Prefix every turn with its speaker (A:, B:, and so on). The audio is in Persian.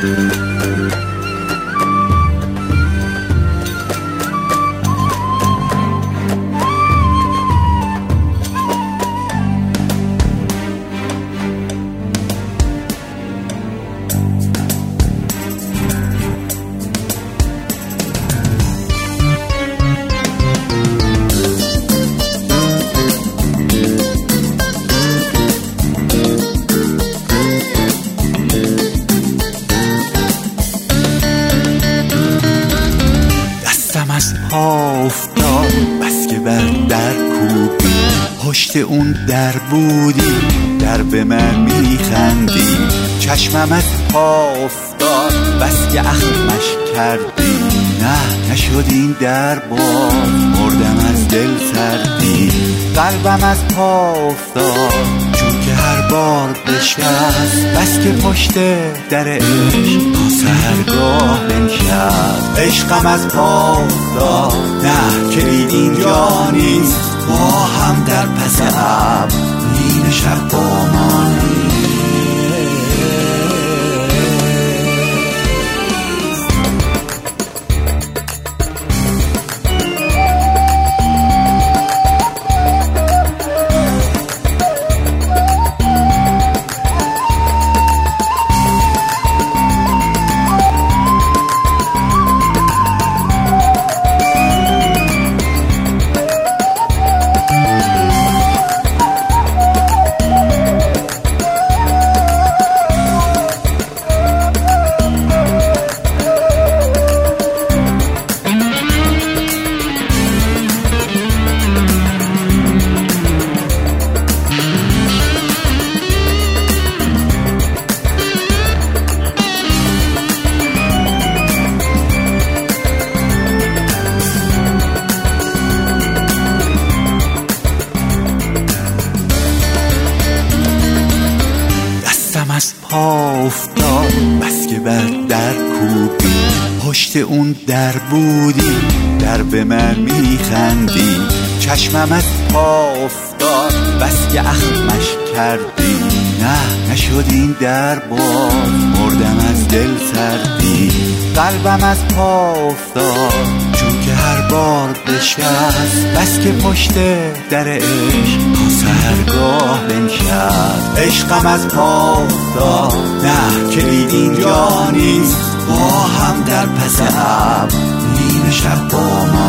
A: از پا افتاد بس که بر در کوبی، پشت اون در بودی، در به من میخندی. چشمم از پا افتاد بس که اخمش کردی، نه نشد این در باز، مردم از دل سردی. قلبم از پا افتاد چون که هر بار بشکست، بس که پشت در عشق تا سحرگاه بنشست. عشقم از پا افتاد، نه کلید اینجا نیست، ما هم در پس ابر نیم شب با ما نیست. از پا افتاد بس که بر در کوبی، پشت اون در بودی، در به من میخندی. چشمم از پا افتاد بس که اخمش کردی، نه نشد این در باز، مردم از دل سردی. قلبم از پا افتاد چون که هر بار بشکست، بس که پشت در عشق تا سحرگاه بنشست. عشقم از پا افتاد، نه کلید اینجا نیست، ما هم در پس ابر نیم شب با ما